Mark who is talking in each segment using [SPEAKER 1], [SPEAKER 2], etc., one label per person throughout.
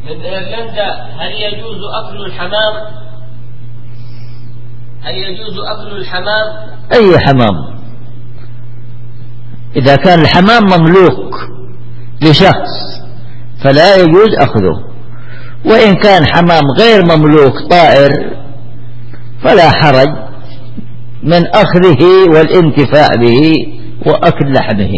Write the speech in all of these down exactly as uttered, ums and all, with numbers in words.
[SPEAKER 1] من إيرلندا: هل يجوز أكل الحمام؟ هل يجوز أكل الحمام؟
[SPEAKER 2] أي حمام، إذا كان الحمام مملوك لشخص فلا يجوز أخذه، وإن كان حمام غير مملوك طائر فلا حرج من أخذه والانتفاع به وأكل لحمه.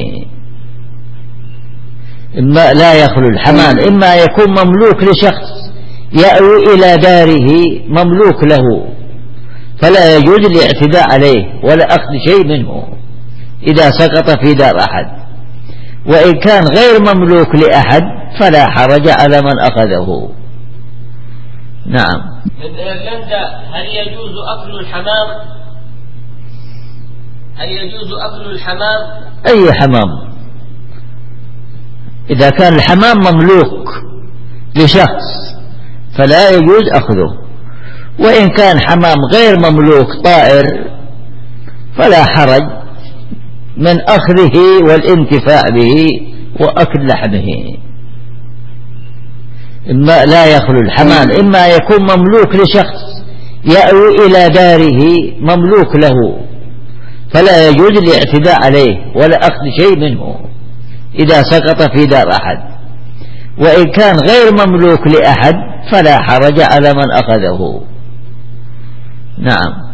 [SPEAKER 2] إما لا يخلو الحمام، إما يكون مملوك لشخص يأوي إلى داره مملوك له فلا يجوز الاعتداء عليه ولا أخذ شيء منه إذا سقط في دار أحد، وإن كان غير مملوك لأحد فلا حرج على من أخذه. نعم.
[SPEAKER 1] من إيرلندا: هل يجوز أكل الحمام؟ هل يجوز أكل الحمام؟
[SPEAKER 2] أي حمام، إذا كان الحمام مملوك لشخص فلا يجوز أخذه، وإن كان حمام غير مملوك طائر فلا حرج من أخذه والانتفاع به وأكل لحمه. إما لا يخلو الحمام، إما يكون مملوك لشخص يأوي إلى داره مملوك له فلا يجوز الاعتداء عليه ولا أخذ شيء منه إذا سقط في دار أحد، وإن كان غير مملوك لأحد فلا حرج على من أخذه. نعم.